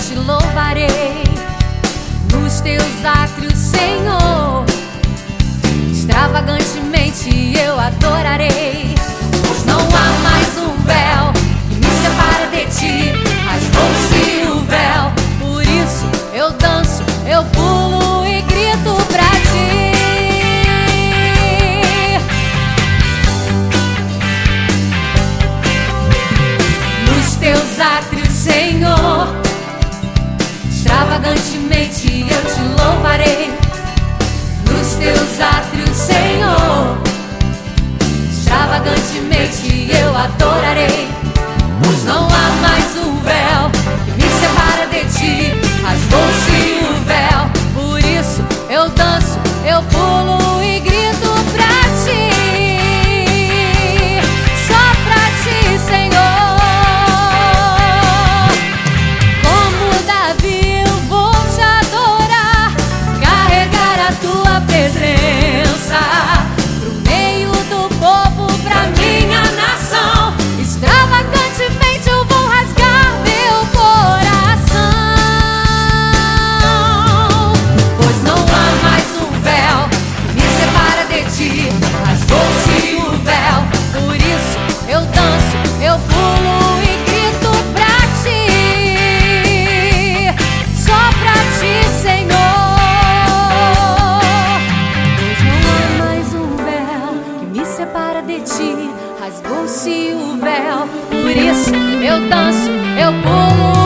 te louvarei. Nos teus átrios, Senhor, extravagantemente eu adorarei. Pois não há mais um véu que me separa de ti, rasgou-se o véu. Por isso eu danço, eu pulo e grito pra ti. Nos teus átrios, Senhor, extravagantemente eu te louvarei. Nos teus átrios, Senhor, extravagantemente eu adorarei. Pois não há mais um véu que me separa de ti, rasgou-se o véu. Por isso eu danço, eu pulo e grito pra ti. Só pra ti, Senhor. Como Davi eu vou te adorar, carregar a tua presença pro meio do povo, pra minha nação. Extravagantemente eu vou rasgar meu coração. Pois não há mais um véu que me separa de ti, rasgou-se o véu. Por isso eu danço, eu pulo e grito pra ti. Só pra ti, Senhor. Pois não há mais um véu que me separa de ti, rasgou-se o véu. Por isso eu danço, eu pulo